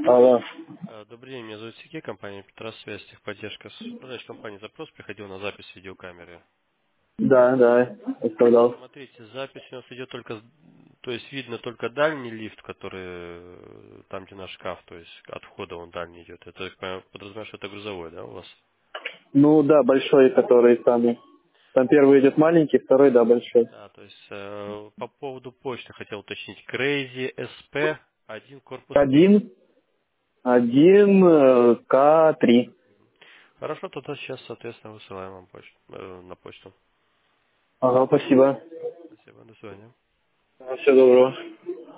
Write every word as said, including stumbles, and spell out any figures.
Алло. А, Добрый день, меня зовут Сергей, компания Петросвязь, техподдержка. С управляющей компании запрос приходил на запись видеокамеры. Да, да, отправлял. Смотрите, запись у нас идет только, с- то есть видно только дальний лифт, который э, там, где наш шкаф, то есть от входа он дальний идет. Это, я понимаю, подразумеваю, что это грузовой, да, у вас? Ну да, большой, который самый. Там первый идет маленький, второй, да, большой. Да, то есть э, по поводу почты хотел уточнить. Crazy эс пи один корпус три. Один, один, э, К три. Хорошо, тогда сейчас, соответственно, высылаем вам почту, э, на почту. Ага, спасибо. Спасибо, до свидания. Всего доброго.